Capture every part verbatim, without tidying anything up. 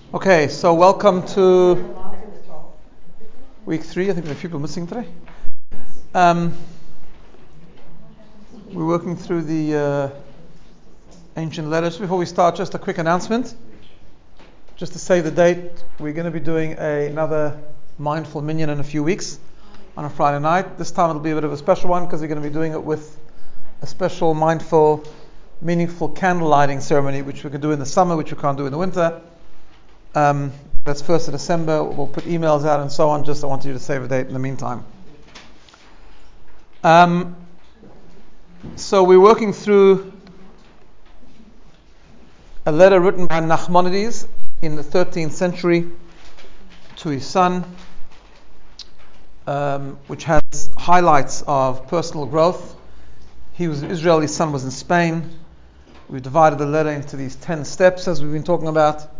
Okay, so welcome to week three. I think there are people missing today. Um, we're working through the uh, ancient letters. Before we start, just a quick announcement. Just to save the date, we're going to be doing a, another mindful minyan in a few weeks on a Friday night. This time it'll be a bit of a special one because we're going to be doing it with a special mindful, meaningful candle lighting ceremony, which we can do in the summer, which we can't do in the winter. Um, that's first of December. We'll put emails out and so on. Just I want you to save a date in the meantime. Um, so we're working through a letter written by Nachmanides in the thirteenth century to his son, um, which has highlights of personal growth. He was Israel, his son was in Spain. We divided the letter into these ten steps, as we've been talking about.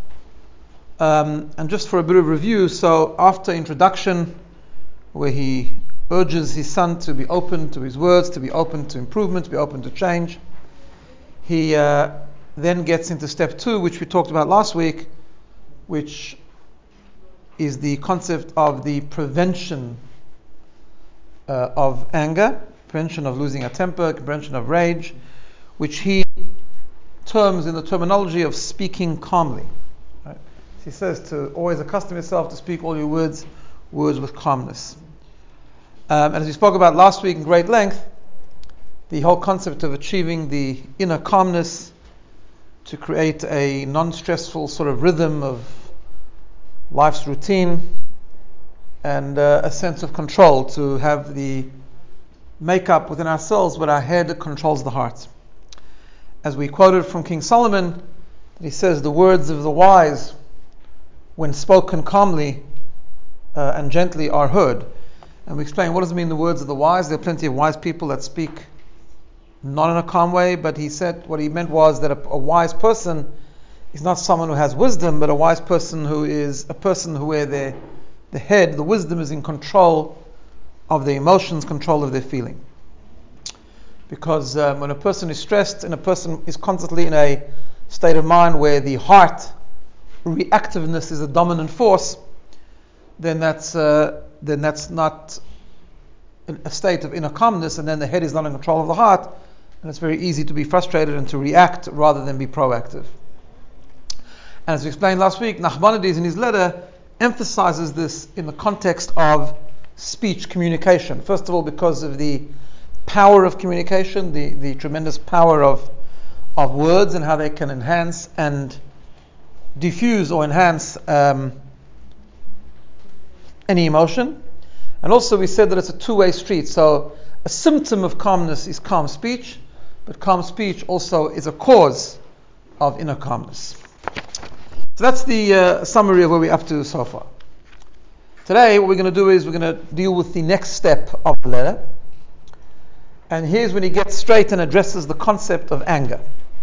Um, and just for a bit of review, so after introduction, where he urges his son to be open to his words, to be open to improvement, to be open to change, he uh, then gets into step two, which we talked about last week, which is the concept of the prevention uh, of anger, prevention of losing a temper, prevention of rage, which he terms in the terminology of speaking calmly. Right? He says to always accustom yourself to speak all your words, words with calmness. Um, and as we spoke about last week in great length, the whole concept of achieving the inner calmness to create a non-stressful sort of rhythm of life's routine and uh, a sense of control, to have the makeup within ourselves where our head controls the heart. As we quoted from King Solomon, he says, the words of the wise, when spoken calmly uh, and gently, are heard. And we explain, what does it mean, the words of the wise? There are plenty of wise people that speak not in a calm way, but he said what he meant was that a, a wise person is not someone who has wisdom, but a wise person who is a person who where their, the head, the wisdom is in control of their emotions, control of their feeling. Because um, when a person is stressed and a person is constantly in a state of mind where the heart reactiveness is a dominant force, then that's uh, then that's not a state of inner calmness, and then the head is not in control of the heart, and it's very easy to be frustrated and to react rather than be proactive. And as we explained last week, Nachmanides in his letter emphasizes this in the context of speech communication. First of all, because of the power of communication, the, the tremendous power of of words and how they can enhance and diffuse or enhance um, any emotion. And also we said that it's a two-way street. So a symptom of calmness is calm speech, but calm speech also is a cause of inner calmness. So that's the uh, summary of where we're up to so far. Today what we're going to do is we're going to deal with the next step of the letter. And here's when he gets straight and addresses the concept of anger.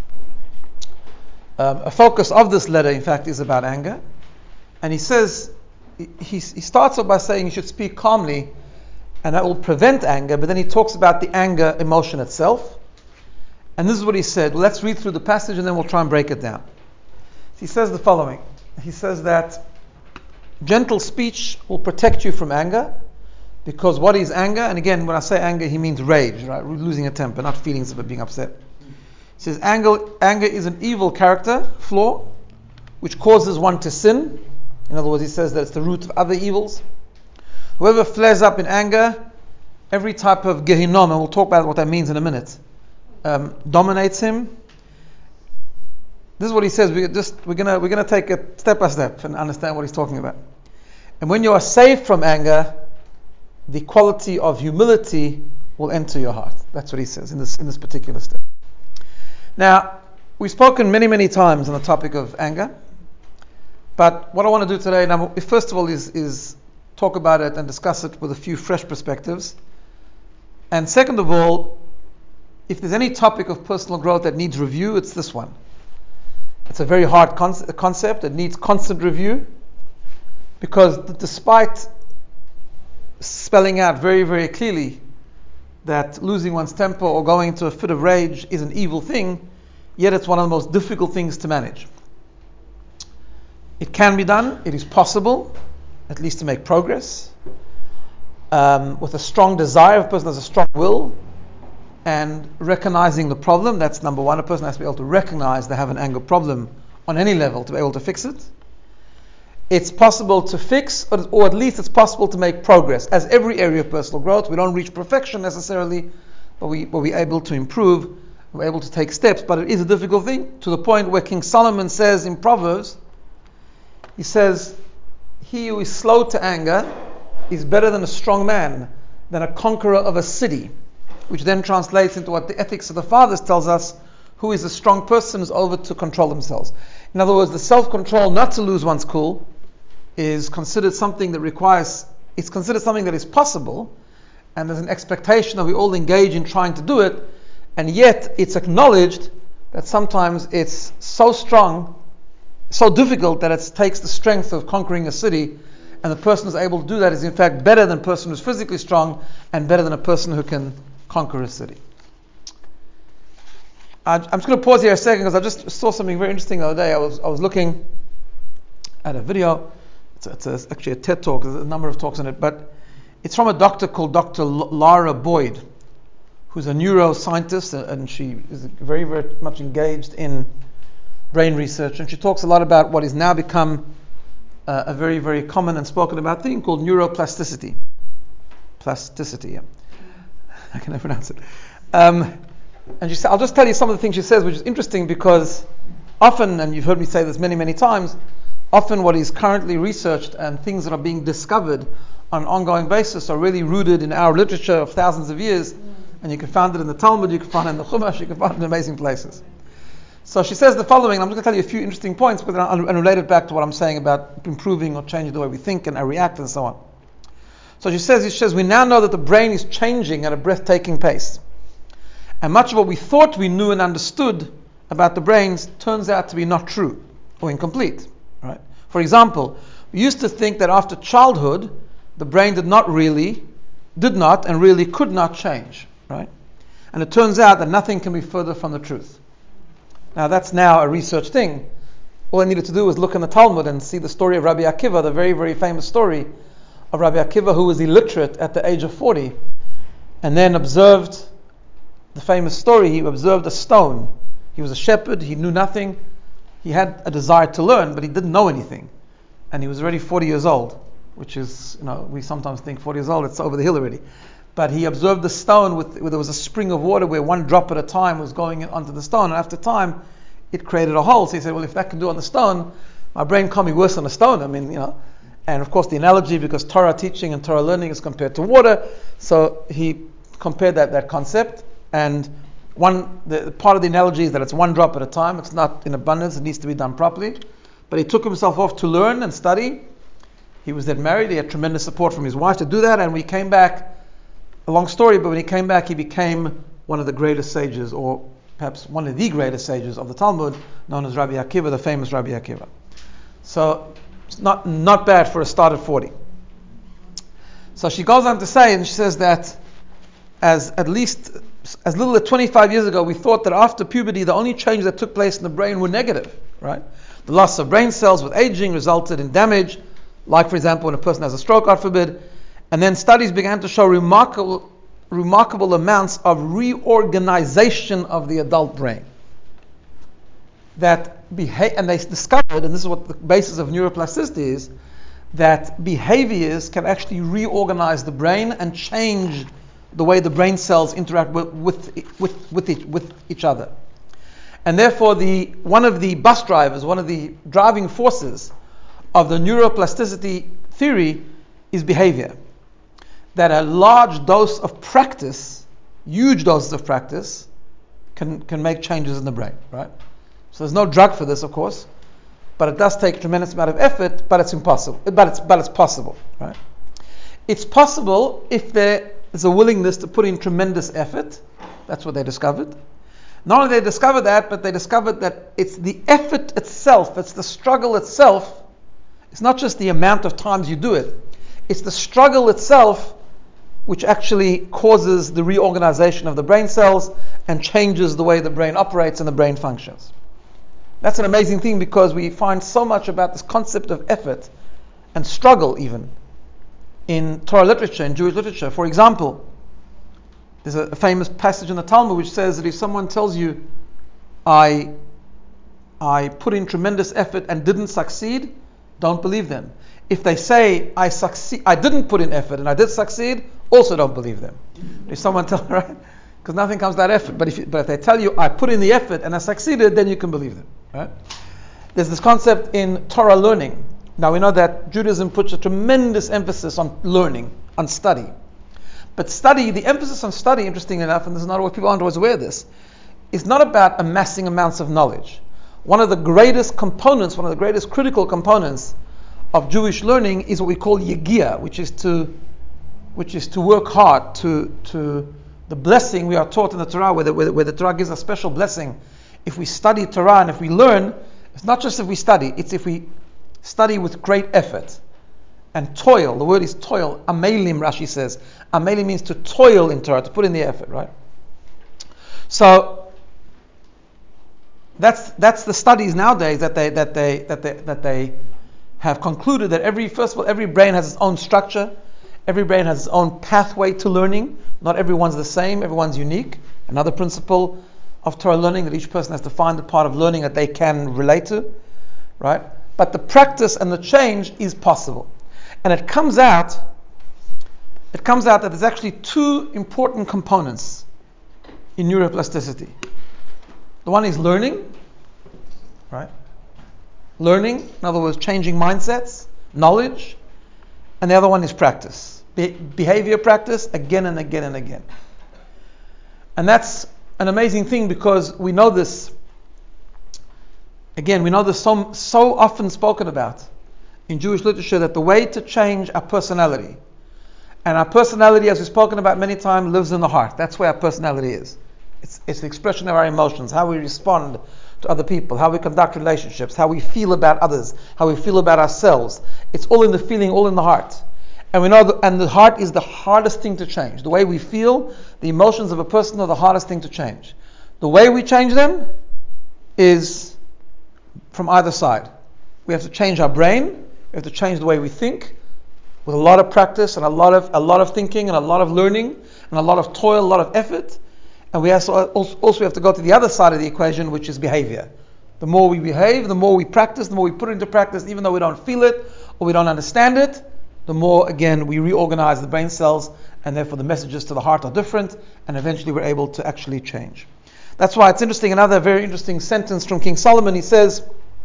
Um, a focus of this letter, in fact, is about anger. And he says, he, he starts off by saying you should speak calmly, and that will prevent anger, but then he talks about the anger emotion itself. And this is what he said. Well, let's read through the passage and then we'll try and break it down. He says the following. He says that gentle speech will protect you from anger, because what is anger? And again, when I say anger, he means rage, right? Losing a temper, not feelings of being upset. He says anger, anger is an evil character flaw which causes one to sin. In other words, he says that it's the root of other evils. Whoever flares up in anger, every type of Gehinnom, and we'll talk about what that means in a minute, um, dominates him. This is what he says. We just we're gonna we're gonna take it step by step and understand what he's talking about. And when you are saved from anger, the quality of humility will enter your heart. That's what he says in this in this particular step. Now, we've spoken many, many times on the topic of anger, but what I want to do today, now, first of all, is, is talk about it and discuss it with a few fresh perspectives. And second of all, if there's any topic of personal growth that needs review, it's this one. It's a very hard con- concept. It needs constant review, because despite spelling out very, very clearly that losing one's temper or going into a fit of rage is an evil thing, yet it's one of the most difficult things to manage. It can be done. It is possible, at least to make progress. Um, with a strong desire, if a person has a strong will, and recognizing the problem, that's number one. A person has to be able to recognize they have an anger problem on any level to be able to fix it. It's possible to fix, or, or at least it's possible to make progress. As every area of personal growth, we don't reach perfection necessarily, but, we, but we're able to improve, we're able to take steps. But it is a difficult thing, to the point where King Solomon says in Proverbs, he says, he who is slow to anger is better than a strong man, than a conqueror of a city, which then translates into what the Ethics of the Fathers tells us, who is a strong person is over to control themselves. In other words, the self-control not to lose one's cool is considered something that requires, it's considered something that is possible, and there's an expectation that we all engage in trying to do it, and yet it's acknowledged that sometimes it's so strong, so difficult that it takes the strength of conquering a city, and the person who's able to do that is in fact better than a person who's physically strong, and better than a person who can conquer a city. I'm just going to pause here a second because I just saw something very interesting the other day. I was I was looking at a video. It's, it's, a, it's actually a TED talk. There's a number of talks on it, but it's from a doctor called Doctor Lara Boyd, who's a neuroscientist, and she is very, very much engaged in brain research. And she talks a lot about what has now become uh, a very, very common and spoken about thing called neuroplasticity. Plasticity, yeah. I can never pronounce it. Um, And she said, I'll just tell you some of the things she says, which is interesting because often, and you've heard me say this many, many times, often what is currently researched and things that are being discovered on an ongoing basis are really rooted in our literature of thousands of years. Mm. And you can find it in the Talmud, you can find it in the Chumash, you can find it in amazing places. So she says the following, and I'm just going to tell you a few interesting points, but then I'll, I'll relate it back to what I'm saying about improving or changing the way we think and react and so on. So she says, she says, we now know that the brain is changing at a breathtaking pace. And much of what we thought we knew and understood about the brains turns out to be not true or incomplete. Right? For example, we used to think that after childhood, the brain did not really, did not and really could not change. Right? And it turns out that nothing can be further from the truth. Now that's now a research thing. All I needed to do was look in the Talmud and see the story of Rabbi Akiva, the very, very famous story of Rabbi Akiva, who was illiterate at the age of forty, and then observed the famous story, he observed a stone. He was a shepherd, he knew nothing. He had a desire to learn, but he didn't know anything. And he was already forty years old, which is, you know, we sometimes think forty years old, it's over the hill already. But he observed the stone, with, where there was a spring of water where one drop at a time was going onto the stone. And after time, it created a hole. So he said, well, if that can do on the stone, my brain can't be worse than a stone. I mean, you know. And of course, the analogy, because Torah teaching and Torah learning is compared to water, so he compared that, that concept. And one the, part of the analogy is that it's one drop at a time. It's not in abundance. It needs to be done properly. But he took himself off to learn and study. He was then married. He had tremendous support from his wife to do that. And we came back, a long story, but when he came back, he became one of the greatest sages, or perhaps one of the greatest sages of the Talmud, known as Rabbi Akiva, the famous Rabbi Akiva. So it's not, not bad for a start at forty. So she goes on to say, and she says that as at least as little as twenty-five years ago, we thought that after puberty, the only changes that took place in the brain were negative, right? The loss of brain cells with aging resulted in damage, like, for example, when a person has a stroke, God forbid. And then studies began to show remarkable, remarkable amounts of reorganization of the adult brain. That beha- and they discovered, and this is what the basis of neuroplasticity is, that behaviors can actually reorganize the brain and change the way the brain cells interact with with with, with, each, with each other. And therefore, the one of the bus drivers, one of the driving forces of the neuroplasticity theory is behavior. That a large dose of practice, huge doses of practice, can, can make changes in the brain, right? So there's no drug for this, of course, but it does take a tremendous amount of effort, but it's impossible. But it's but it's possible, right? It's possible if there is a willingness to put in tremendous effort. That's what they discovered. Not only did they discover that, but they discovered that it's the effort itself, it's the struggle itself. It's not just the amount of times you do it. It's the struggle itself which actually causes the reorganization of the brain cells and changes the way the brain operates and the brain functions. That's an amazing thing because we find so much about this concept of effort and struggle even in Torah literature, in Jewish literature. For example, there's a, a famous passage in the Talmud which says that if someone tells you, I, I put in tremendous effort and didn't succeed, don't believe them. If they say, I succeed, I didn't put in effort and I did succeed, also don't believe them. If someone tells, right? Because nothing comes without effort. But if, you, but if they tell you, I put in the effort and I succeeded, then you can believe them. Right? There's this concept in Torah learning. Now we know that Judaism puts a tremendous emphasis on learning, on study. But study, the emphasis on study, interesting enough, and this is not what people aren't always aware of this, is not about amassing amounts of knowledge. One of the greatest components, one of the greatest critical components of Jewish learning is what we call yegia, which is to, which is to work hard, to to the blessing we are taught in the Torah, where the, where the, where the Torah gives a special blessing. If we study Torah and if we learn, it's not just if we study, it's if we study with great effort and toil. The word is toil. Amelim, Rashi says. Amelim means to toil in Torah, to put in the effort, right? So that's that's the studies nowadays that they that they that they that they have concluded that every first of all every brain has its own structure, every brain has its own pathway to learning. Not everyone's the same, everyone's unique. Another principle of Torah learning, that each person has to find the part of learning that they can relate to, right? But the practice and the change is possible. And it comes out, it comes out that there's actually two important components in neuroplasticity. The one is learning, right? Learning, in other words, changing mindsets, knowledge, and the other one is practice. Be- behavior practice, again and again and again. And that's an amazing thing because we know this, again, we know this so, so often spoken about in Jewish literature, that the way to change our personality, and our personality, as we've spoken about many times, lives in the heart. That's where our personality is. It's, it's the expression of our emotions, how we respond to other people, how we conduct relationships, how we feel about others, how we feel about ourselves. It's all in the feeling, all in the heart. And we know, that, and the heart is the hardest thing to change. The way we feel, the emotions of a person are the hardest thing to change. The way we change them is from either side. We have to change our brain. We have to change the way we think, with a lot of practice and a lot of a lot of thinking and a lot of learning and a lot of toil, a lot of effort. And we also also have to go to the other side of the equation, which is behavior. The more we behave, the more we practice, the more we put into practice, even though we don't feel it or we don't understand it, the more, again, we reorganize the brain cells, and therefore the messages to the heart are different, and eventually we're able to actually change. That's why it's interesting, another very interesting sentence from King Solomon. He says,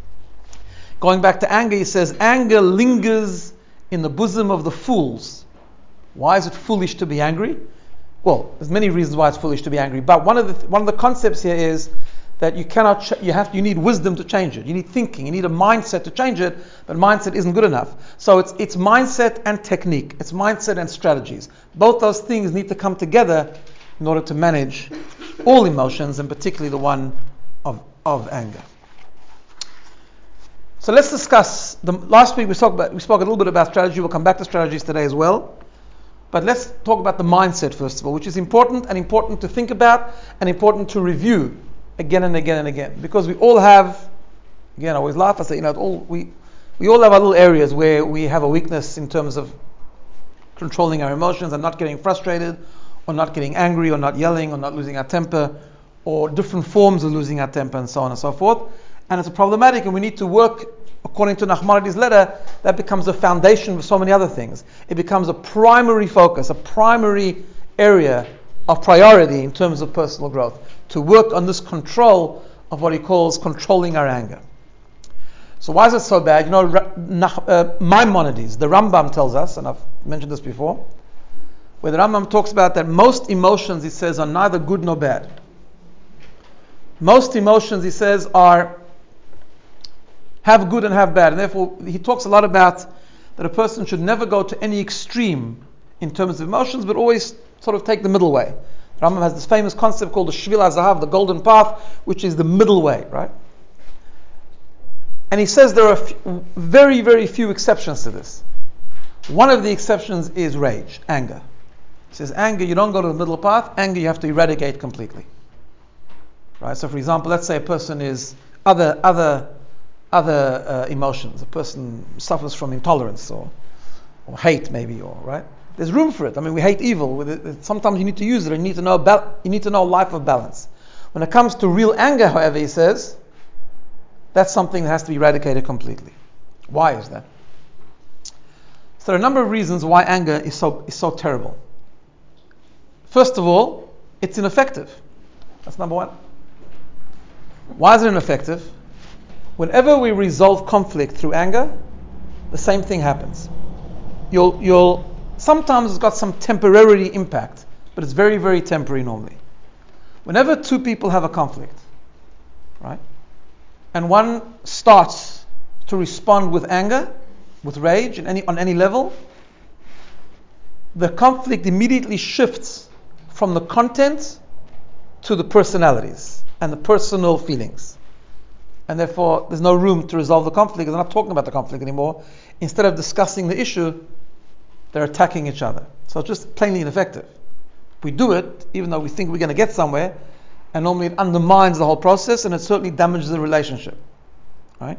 going back to anger, he says, anger lingers in the bosom of the fools. Why is it foolish to be angry? Well, there's many reasons why it's foolish to be angry, but one of the one of the concepts here is that you cannot, ch- you have, you need wisdom to change it. You need thinking. You need a mindset to change it, but mindset isn't good enough. So it's it's mindset and technique. It's mindset and strategies. Both those things need to come together in order to manage all emotions, and particularly the one of of anger. So let's discuss. The last week we spoke about, we spoke a little bit about strategy. We'll come back to strategies today as well. But let's talk about the mindset first of all, which is important and important to think about and important to review again and again and again, because we all have, again, I always laugh, I say, you know, all, we we all have our little areas where we have a weakness in terms of controlling our emotions and not getting frustrated, or not getting angry, or not yelling, or not losing our temper, or different forms of losing our temper, and so on and so forth. And it's problematic, and we need to work, according to Nachmanides' letter, that becomes a foundation for so many other things. It becomes a primary focus, a primary area of priority in terms of personal growth, to work on this control of what he calls controlling our anger. So why is it so bad? You know, uh, Maimonides, the Rambam tells us, and I've mentioned this before, where the Rambam talks about that most emotions, he says, are neither good nor bad. Most emotions, he says, are have good and have bad. And therefore, he talks a lot about that a person should never go to any extreme in terms of emotions, but always sort of take the middle way. Rambam has this famous concept called the Shvil HaZahav, the golden path, which is the middle way, right? And he says there are few, very, very few exceptions to this. One of the exceptions is rage, anger. He says anger, you don't go to the middle path. Anger, you have to eradicate completely. Right? So for example, let's say a person is other other other uh, emotions. A person suffers from intolerance or or hate, maybe, or right. There's room for it. I mean, we hate evil. Sometimes you need to use it. And you need to know ba- you need to know life of balance. When it comes to real anger, however, he says, that's something that has to be eradicated completely. Why is that? So there are a number of reasons why anger is so is so terrible. First of all, it's ineffective. That's number one. Why is it ineffective? Whenever we resolve conflict through anger, the same thing happens. You'll you'll sometimes it's got some temporary impact, but it's very, very temporary normally. Whenever two people have a conflict, right, and one starts to respond with anger, with rage, in any, on any level, the conflict immediately shifts from the content to the personalities and the personal feelings. And therefore, there's no room to resolve the conflict. They're not talking about the conflict anymore. Instead of discussing the issue, they're attacking each other. So it's just plainly ineffective. We do it, even though we think we're going to get somewhere, and normally it undermines the whole process, and it certainly damages the relationship. Right?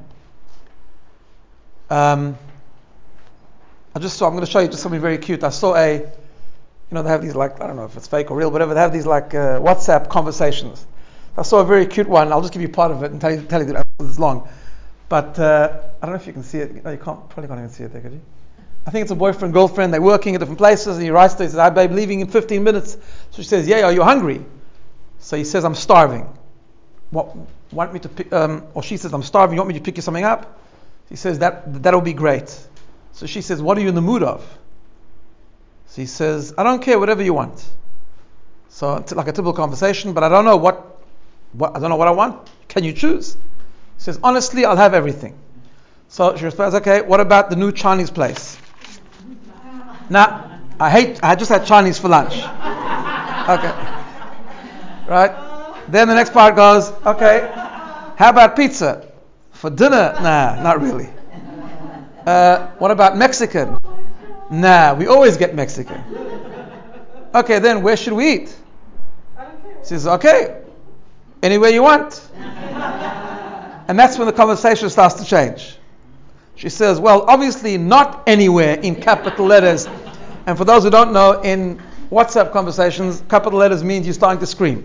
Um, I just saw, I'm going to show you just something very cute. I saw a, you know, they have these like, I don't know if it's fake or real, whatever, they have these like uh, WhatsApp conversations. I saw a very cute one. I'll just give you part of it and tell you, tell you that it's long. But uh, I don't know if you can see it. No, you can't, probably can't even see it there, could you? I think it's a boyfriend, girlfriend. They're working at different places, and he writes to her, he says, "Hi babe, leaving in fifteen minutes. So she says, "Yeah, are you hungry?" So he says, "I'm starving. What, want me to pick, um, or she says, "I'm starving. You want me to pick you something up?" He says, that, that'll be great. So she says, "What are you in the mood of?" So he says, "I don't care, whatever you want." So it's like a typical conversation, but I don't know what, what I don't know what I want. Can you choose? He says, "Honestly, I'll have everything." So she responds, "Okay, what about the new Chinese place?" "Nah, I hate, I just had Chinese for lunch." Okay. Right? Then the next part goes, "Okay, how about pizza? For dinner?" "Nah, not really." Uh, what about Mexican? "Nah, we always get Mexican." "Okay, then where should we eat?" She says, "Okay, anywhere you want." And that's when the conversation starts to change. She says, "Well, obviously not anywhere," in capital letters. And for those who don't know, in WhatsApp conversations, capital letters means you're starting to scream.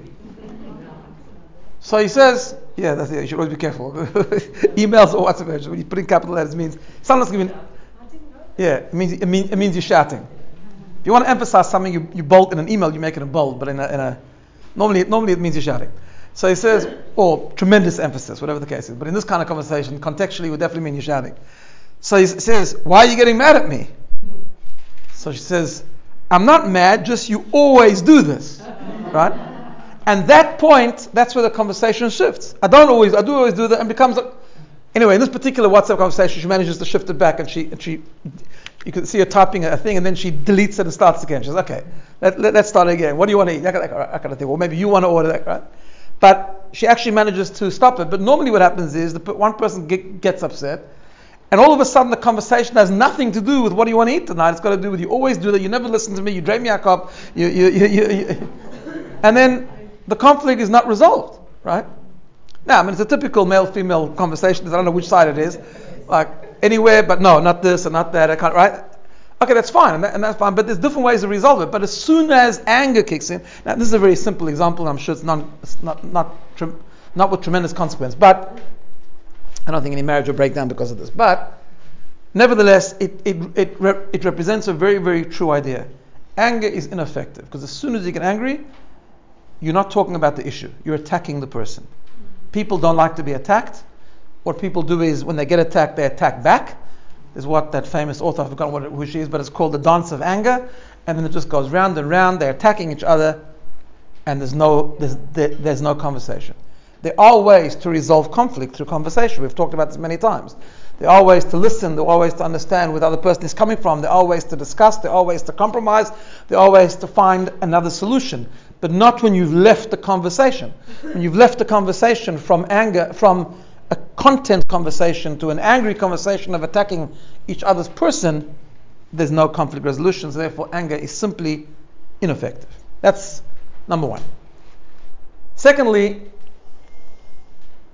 So he says, yeah, that's it. You should always be careful. Emails or WhatsApp, when you put in capital letters, means someone's giving. Yeah, it means it means it means you're shouting. If you want to emphasize something, you, you bold in an email, you make it in bold. But in a, in a normally normally it means you're shouting. So he says, or tremendous emphasis, whatever the case is. But in this kind of conversation, contextually, it would definitely mean you're shouting. So he says, "Why are you getting mad at me?" So she says, "I'm not mad, just you always do this." Right? And that point, that's where the conversation shifts. I don't always, I do always do that, and becomes a, anyway, in this particular WhatsApp conversation, she manages to shift it back, and she, and she, you can see her typing a thing, and then she deletes it and starts again. She says, "Okay, let, let, let's start again. What do you want to eat?" That kind of, that kind of thing. Or maybe you want to order that, right? But she actually manages to stop it. But normally what happens is the one person get, gets upset, and all of a sudden the conversation has nothing to do with what do you want to eat tonight. It's got to do with you always do that. You never listen to me. You drain me a cup. You, you, you, you, you. And then the conflict is not resolved, right? Now, I mean, it's a typical male-female conversation. I don't know which side it is. Like, anywhere, but no, not this and not that. I can't, right? Okay, that's fine, and, that, and that's fine. But there's different ways to resolve it. But as soon as anger kicks in, now this is a very simple example. I'm sure it's not, it's not, not, not with tremendous consequence. But I don't think any marriage will break down because of this. But nevertheless, it it it, rep, it represents a very, very true idea. Anger is ineffective because as soon as you get angry, you're not talking about the issue. You're attacking the person. People don't like to be attacked. What people do is when they get attacked, they attack back. Is what that famous author, I've forgotten what it, who she is, but it's called The Dance of Anger. And then it just goes round and round. They're attacking each other, and there's no there's there, there's no conversation. There are ways to resolve conflict through conversation. We've talked about this many times. There are ways to listen. There are ways to understand where the other person is coming from. There are ways to discuss. There are ways to compromise. There are ways to find another solution. But not when you've left the conversation. When you've left the conversation from anger, from a content conversation to an angry conversation of attacking each other's person, there's no conflict resolution. So therefore, anger is simply ineffective. That's number one. Secondly,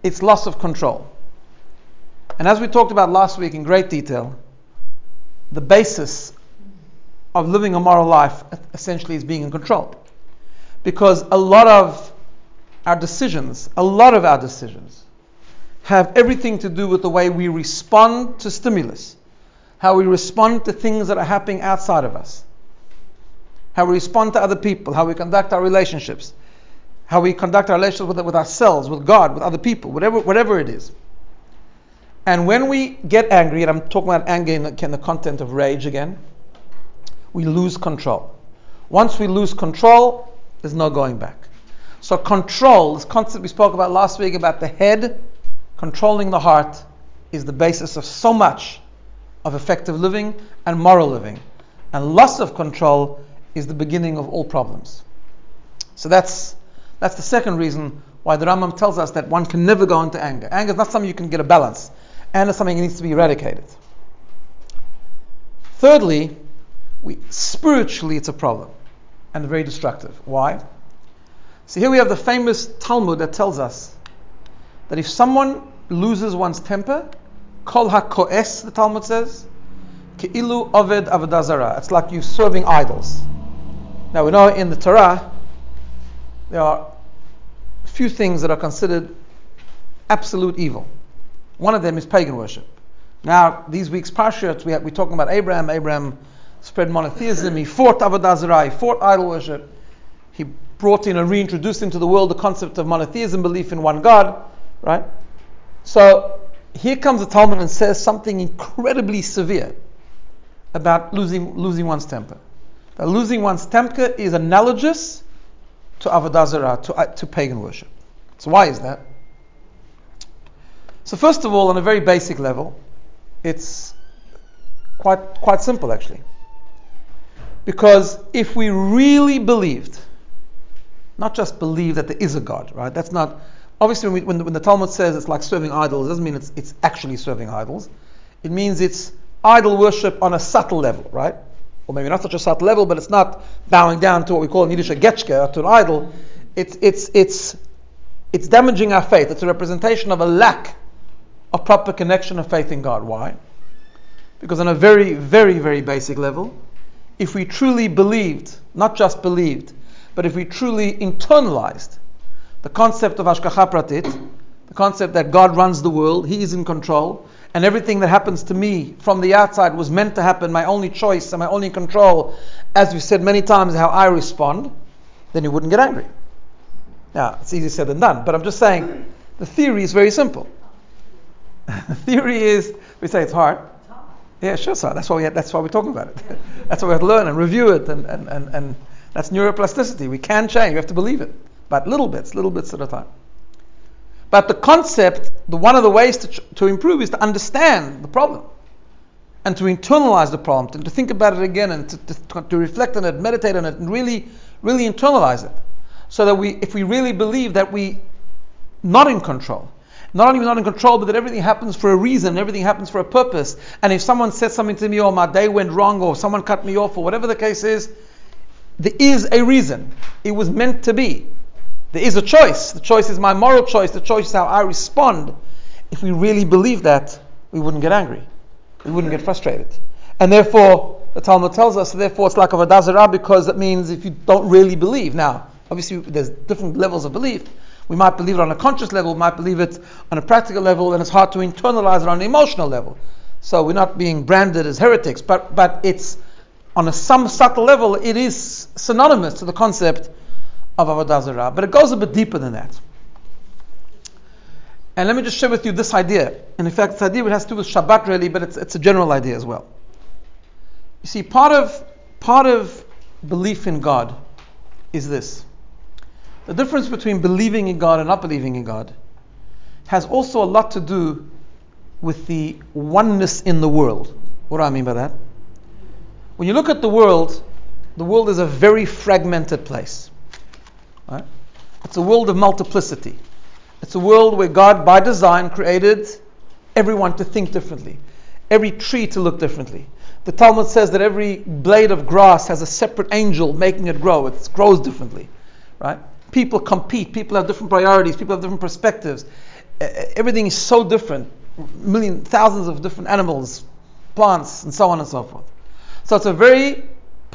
it's loss of control. And as we talked about last week in great detail, the basis of living a moral life essentially is being in control. Because a lot of our decisions, a lot of our decisions, have everything to do with the way we respond to stimulus, how we respond to things that are happening outside of us, how we respond to other people, how we conduct our relationships, how we conduct our relationships with, with ourselves, with God, with other people, whatever, whatever it is. And when we get angry, and I'm talking about anger in the, in the content of rage again, we lose control. Once we lose control, there's no going back. So control, this concept we spoke about last week about the head controlling the heart, is the basis of so much of effective living and moral living. And loss of control is the beginning of all problems. So that's that's the second reason why the Rambam tells us that one can never go into anger. Anger is not something you can get a balance. Anger is something that needs to be eradicated. Thirdly, we, spiritually it's a problem and very destructive. Why? So here we have the famous Talmud that tells us that if someone loses one's temper, kol ha-ko'es, the Talmud says, ke'ilu oved avodah zarah. It's like you serving idols. Now we know in the Torah there are a few things that are considered absolute evil. One of them is pagan worship. Now these week's parshat, we we're talking about Abraham. Abraham spread monotheism. He fought avodah zarah. He fought idol worship. He brought in and reintroduced into the world the concept of monotheism, belief in one God. Right? So here comes the Talmud and says something incredibly severe about losing losing one's temper. That losing one's temper is analogous to avodah zarah, to, uh, to pagan worship. So why is that? So first of all, on a very basic level, it's quite quite simple actually. Because if we really believed, not just believe that there is a God, right? That's not, obviously when, we, when, the, when the Talmud says it's like serving idols, it doesn't mean it's, it's actually serving idols. It means it's idol worship on a subtle level, right? Or maybe not such a subtle level, but it's not bowing down to what we call in Yiddish a getchke, to an idol. It's, it's, it's, it's damaging our faith. It's a representation of a lack of proper connection of faith in God. Why? Because on a very, very, very basic level, if we truly believed, not just believed, but if we truly internalized the concept of Hashgacha Pratit, the concept that God runs the world, He is in control, and everything that happens to me from the outside was meant to happen, my only choice and my only control, as we've said many times, how I respond, then you wouldn't get angry. Now, it's easier said than done, but I'm just saying, the theory is very simple. The theory is, we say it's hard. Yeah, sure, sir. That's why we have, that's why we're talking about it. That's why we have to learn and review it, and, and, and, and that's neuroplasticity. We can change. We have to believe it, but little bits, little bits at a time. But the concept, the one of the ways to to improve is to understand the problem, and to internalize the problem, and to think about it again, and to, to, to reflect on it, meditate on it, and really, really internalize it, so that we, if we really believe that we not in control. Not only not in control, but that everything happens for a reason, everything happens for a purpose. And if someone said something to me, or my day went wrong, or someone cut me off, or whatever the case is, there is a reason. It was meant to be. There is a choice. The choice is my moral choice. The choice is how I respond. If we really believe that, we wouldn't get angry. We wouldn't get frustrated. And therefore, the Talmud tells us, therefore it's like avodah zarah, because that means if you don't really believe. Now, obviously there's different levels of belief. We might believe it on a conscious level, we might believe it on a practical level, and it's hard to internalize it on an emotional level. So we're not being branded as heretics, but but it's on a some subtle level, it is synonymous to the concept of avodah zarah. But it goes a bit deeper than that. And let me just share with you this idea. And in fact, this idea has to do with Shabbat really, but it's it's a general idea as well. You see, part of part of belief in God is this. The difference between believing in God and not believing in God has also a lot to do with the oneness in the world. What do I mean by that? When you look at the world, the world is a very fragmented place. Right? It's a world of multiplicity. It's a world where God, by design, created everyone to think differently, every tree to look differently. The Talmud says that every blade of grass has a separate angel making it grow. It grows differently. Right? People compete. People have different priorities. People have different perspectives. everything is so different. Million, thousands of different animals, plants, and so on and so forth. So it's a very,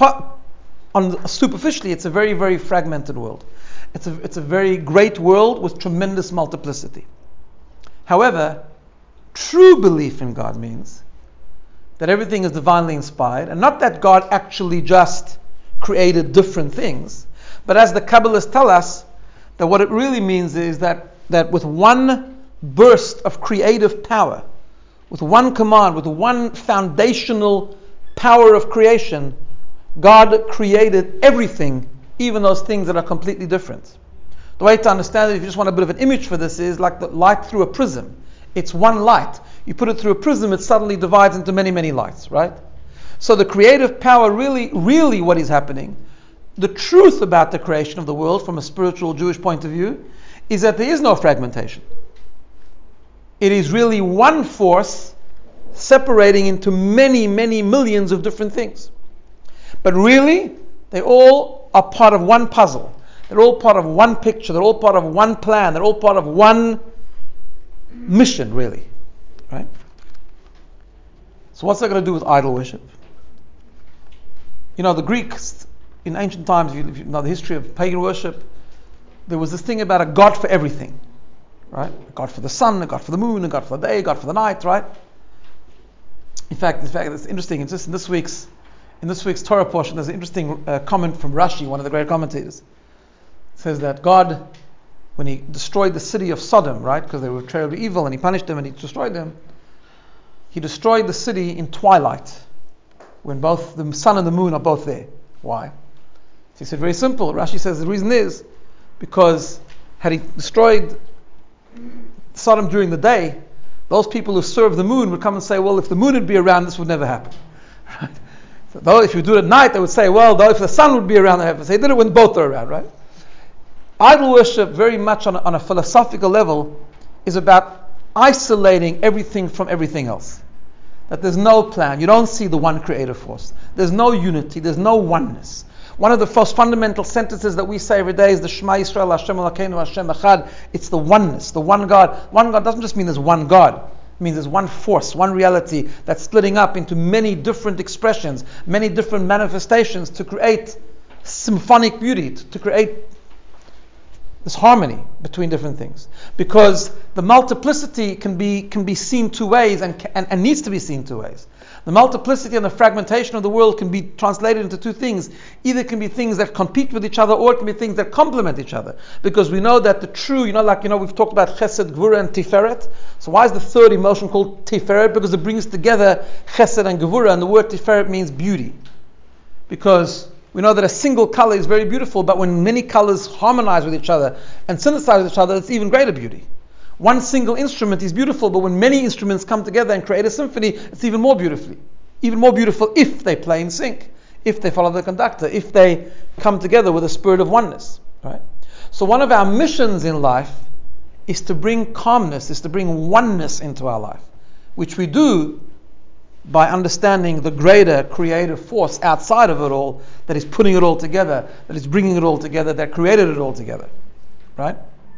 on superficially, it's a very, very fragmented world. It's a, it's a very great world with tremendous multiplicity. However, true belief in God means that everything is divinely inspired, and not that God actually just created different things, but as the Kabbalists tell us, that what it really means is that, that with one burst of creative power, with one command, with one foundational power of creation, God created everything, even those things that are completely different. The way to understand it, if you just want a bit of an image for this, is like the light through a prism. It's one light. You put it through a prism, it suddenly divides into many, many lights, right? So the creative power, really, really what is happening, the truth about the creation of the world from a spiritual Jewish point of view, is that there is no fragmentation. It is really one force separating into many, many millions of different things. But really, they all are part of one puzzle. They're all part of one picture. They're all part of one plan. They're all part of one mission, really. Right? So what's that got to do with idol worship? You know, the Greeks, in ancient times, if you, if you know the history of pagan worship, there was this thing about a god for everything. Right? A god for the sun, a god for the moon, a god for the day, a god for the night, right? In fact, in fact, it's interesting. It's just in this week's in this week's Torah portion, there's an interesting uh, comment from Rashi, one of the great commentators. It says that God, when He destroyed the city of Sodom, right, because they were terribly evil, and He punished them and He destroyed them, He destroyed the city in twilight, when both the sun and the moon are both there. Why? He said, very simple. Rashi says the reason is because had He destroyed Sodom during the day, those people who serve the moon would come and say, well, if the moon would be around, this would never happen. Right? So though if you do it at night, they would say, well, though if the sun would be around, they have to say, they did it when both are around, right? Idol worship, very much on a, on a philosophical level, is about isolating everything from everything else. That there's no plan. You don't see the one creative force. There's no unity. There's no oneness. One of the most fundamental sentences that we say every day is the Shema Yisrael, Hashem Elokeinu, Hashem Echad. It's the oneness, the one God. One God doesn't just mean there's one God. It means there's one force, one reality that's splitting up into many different expressions, many different manifestations to create symphonic beauty, to, to create this harmony between different things. Because the multiplicity can be can be seen two ways and, and, and needs to be seen two ways. The multiplicity and the fragmentation of the world can be translated into two things. Either it can be things that compete with each other, or it can be things that complement each other. Because we know that the true, you know, like, you know, we've talked about Chesed, Gevurah, and Tiferet. So why is the third emotion called Tiferet? Because it brings together Chesed and Gevurah, and the word Tiferet means beauty. Because we know that a single color is very beautiful, but when many colors harmonize with each other and synthesize with each other, it's even greater beauty. One single instrument is beautiful, but when many instruments come together and create a symphony, it's even more beautifully. Even more beautiful if they play in sync, if they follow the conductor, if they come together with a spirit of oneness. Right? So one of our missions in life is to bring calmness, is to bring oneness into our life, which we do by understanding the greater creative force outside of it all that is putting it all together, that is bringing it all together, that created it all together. Right?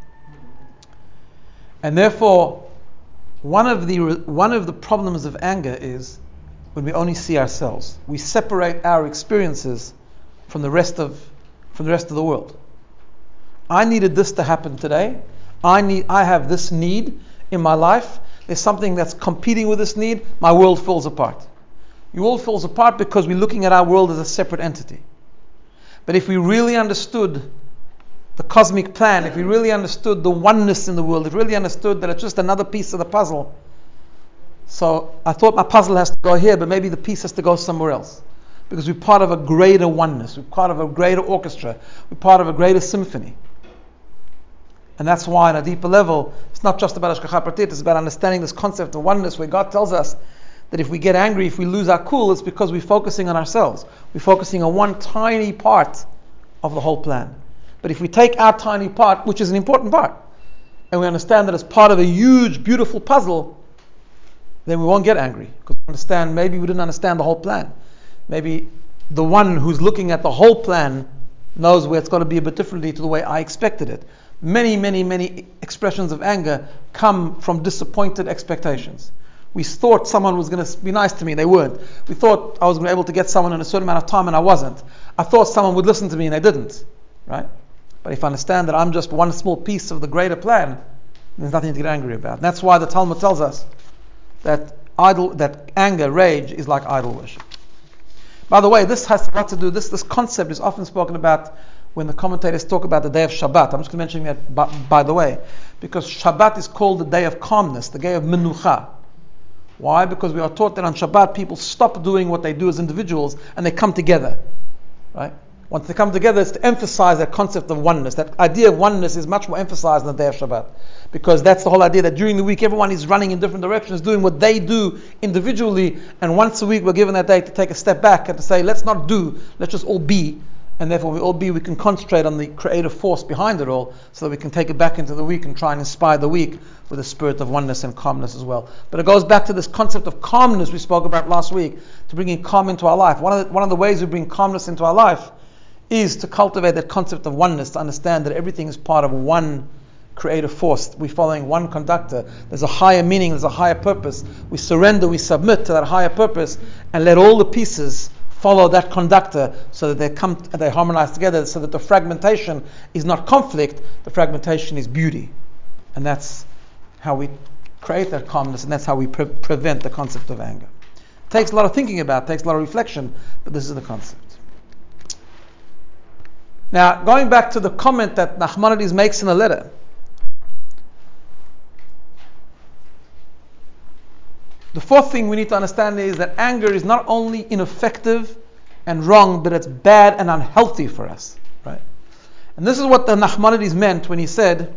And therefore, one of the one of the problems of anger is when we only see ourselves. We separate our experiences from the rest of from the rest of the world. I needed this to happen today. I need I have this need in my life. There's something that's competing with this need. My world falls apart. Your world falls apart because we're looking at our world as a separate entity. But if we really understood the cosmic plan, if we really understood the oneness in the world, if we really understood that it's just another piece of the puzzle. So I thought my puzzle has to go here, but maybe the piece has to go somewhere else. Because we're part of a greater oneness. We're part of a greater orchestra. We're part of a greater symphony. And that's why on a deeper level, it's not just about Hashgacha Pratit, it's about understanding this concept of oneness, where God tells us that if we get angry, if we lose our cool, it's because we're focusing on ourselves. We're focusing on one tiny part of the whole plan. But if we take our tiny part, which is an important part, and we understand that it's part of a huge, beautiful puzzle, then we won't get angry. Because we understand, maybe we didn't understand the whole plan. Maybe the one who's looking at the whole plan knows where it's got to be a bit differently to the way I expected it. Many, many, many expressions of anger come from disappointed expectations. We thought someone was going to be nice to me, they weren't. We thought I was going to be able to get someone in a certain amount of time, and I wasn't. I thought someone would listen to me, and they didn't. Right? But if I understand that I'm just one small piece of the greater plan, there's nothing to get angry about. And that's why the Talmud tells us that idol, that anger, rage, is like idol worship. By the way, this has a lot to do. This this concept is often spoken about when the commentators talk about the day of Shabbat. I'm just going to mention that by, by the way, because Shabbat is called the day of calmness, the day of menucha. Why? Because we are taught that on Shabbat people stop doing what they do as individuals and they come together. Right? Once they come together, it's to emphasize that concept of oneness. That idea of oneness is much more emphasized on the day of Shabbat. Because that's the whole idea that during the week everyone is running in different directions, doing what they do individually, and once a week we're given that day to take a step back and to say, let's not do, let's just all be, and therefore we all be, we can concentrate on the creative force behind it all, so that we can take it back into the week and try and inspire the week with a spirit of oneness and calmness as well. But it goes back to this concept of calmness we spoke about last week, to bringing calm into our life. One of the, one of the ways we bring calmness into our life is to cultivate that concept of oneness, to understand that everything is part of one creative force. We're following one conductor. There's a higher meaning, there's a higher purpose. We surrender, we submit to that higher purpose, and let all the pieces follow that conductor so that they come, they harmonize together, so that the fragmentation is not conflict, the fragmentation is beauty. And that's how we create that calmness, and that's how we pre- prevent the concept of anger. It takes a lot of thinking about, it takes a lot of reflection, but this is the concept. Now, going back to the comment that Nachmanides makes in a letter, the fourth thing we need to understand is that anger is not only ineffective and wrong, but it's bad and unhealthy for us. Right? And this is what the Nachmanides meant when he said,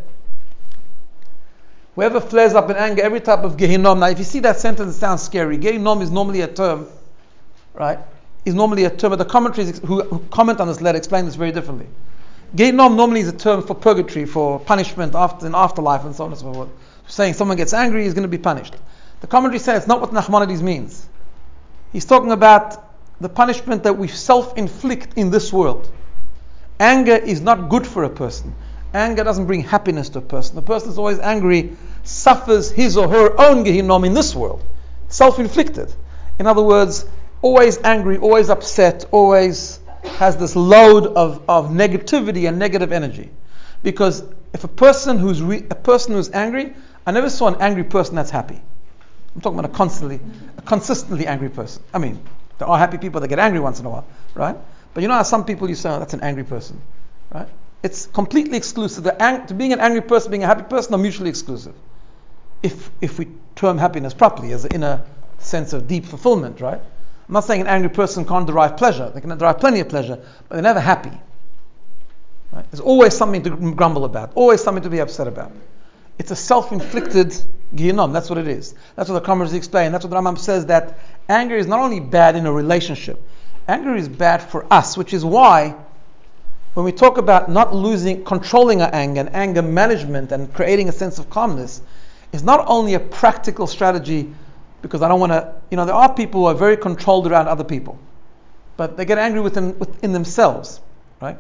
whoever flares up in anger, every type of Gehinnom. Now, if you see that sentence, it sounds scary. Gehinnom is normally a term, right? Is normally a term, but the commentaries who, who comment on this letter explain this very differently. Gehinnom normally is a term for purgatory, for punishment after in afterlife, and so on and so forth. Saying someone gets angry, he's going to be punished. The commentary says it's not what Nachmanides means. He's talking about the punishment that we self-inflict in this world. Anger is not good for a person. Anger doesn't bring happiness to a person. The person who's always angry suffers his or her own Gehinnom in this world. Self-inflicted. In other words, always angry, always upset, always has this load of, of negativity and negative energy. Because if a person who's re- a person who's angry, I never saw an angry person that's happy. I'm talking about a constantly, a consistently angry person. I mean, there are happy people that get angry once in a while, right? But you know how some people you say, oh, that's an angry person, right? It's completely exclusive. The ang- to being an angry person, being a happy person are mutually exclusive. If if we term happiness properly as an inner sense of deep fulfillment, right? I'm not saying an angry person can't derive pleasure. They can derive plenty of pleasure, but they're never happy. Right? There's always something to grumble about, always something to be upset about. It's a self-inflicted Gehinnom. That's what it is. That's what the commentators explain. That's what the Rambam says, that anger is not only bad in a relationship, anger is bad for us, which is why when we talk about not losing, controlling our anger and anger management and creating a sense of calmness, it's not only a practical strategy, because I don't want to, you know, there are people who are very controlled around other people, but they get angry within, within themselves, right?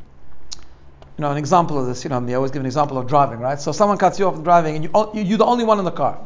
You know, an example of this, you know, I always give an example of driving, right? So someone cuts you off driving and you, you're the only one in the car.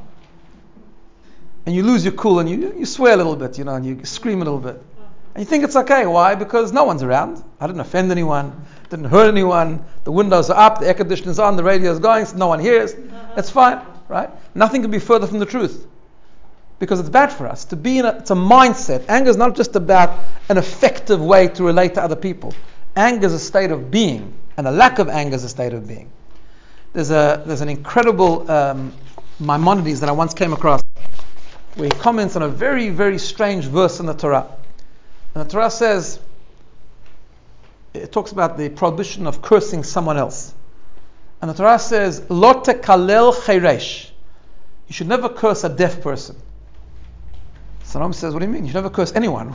And you lose your cool and you, you swear a little bit, you know, and you scream a little bit. And you think it's okay. Why? Because no one's around. I didn't offend anyone, didn't hurt anyone. The windows are up, the air conditioner's on, the radio's going, so no one hears. It's fine, right? Nothing could be further from the truth. Because it's bad for us. To be in a, it's a mindset. Anger is not just about an effective way to relate to other people. Anger is a state of being. And a lack of anger is a state of being. There's a there's an incredible um, Maimonides that I once came across, where he comments on a very, very strange verse in the Torah. And the Torah says, it talks about the prohibition of cursing someone else. And the Torah says, Lo tekalel chayresh. You should never curse a deaf person. So Rambam says, what do you mean? You should never curse anyone.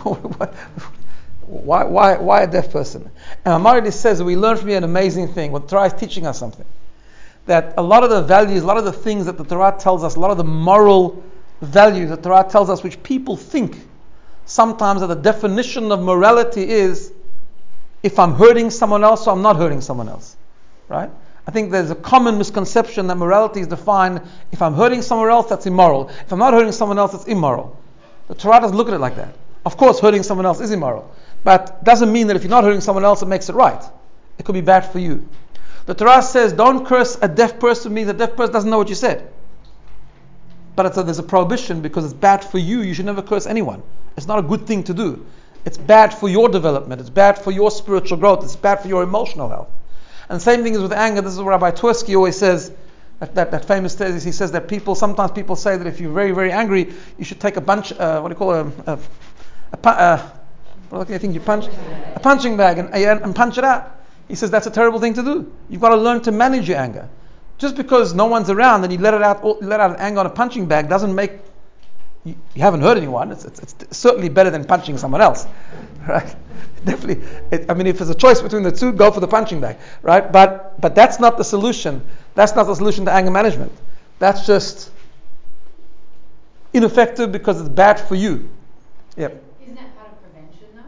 Why, why, why a deaf person? And Maimonides says that we learn from here an amazing thing. What the Torah is teaching us something. That a lot of the values, a lot of the things that the Torah tells us, a lot of the moral values that the Torah tells us, which people think sometimes that the definition of morality is if I'm hurting someone else or I'm not hurting someone else. Right? I think there's a common misconception that morality is defined, if I'm hurting someone else, that's immoral. If I'm not hurting someone else, it's immoral. The Torah doesn't look at it like that. Of course, hurting someone else is immoral. But it doesn't mean that if you're not hurting someone else, it makes it right. It could be bad for you. The Torah says, don't curse a deaf person, means a deaf person doesn't know what you said. But it's a, there's a prohibition because it's bad for you. You should never curse anyone. It's not a good thing to do. It's bad for your development. It's bad for your spiritual growth. It's bad for your emotional health. And the same thing is with anger. This is what Rabbi Twersky always says, that, that, that famous thesis. He says that people, sometimes people say that if you're very, very angry, you should take a bunch, uh, what do you call it, a, a, a, a what do you think you punch? A punching bag and, and punch it out. He says that's a terrible thing to do. You've got to learn to manage your anger. Just because no one's around and you let it out, let out an anger on a punching bag doesn't make, you, you haven't hurt anyone. It's, it's, it's certainly better than punching someone else, right? Definitely. It, I mean, if there's a choice between the two, go for the punching bag, right? But but that's not the solution. That's not the solution to anger management. That's just ineffective because it's bad for you. Yep. Isn't that part of prevention, though?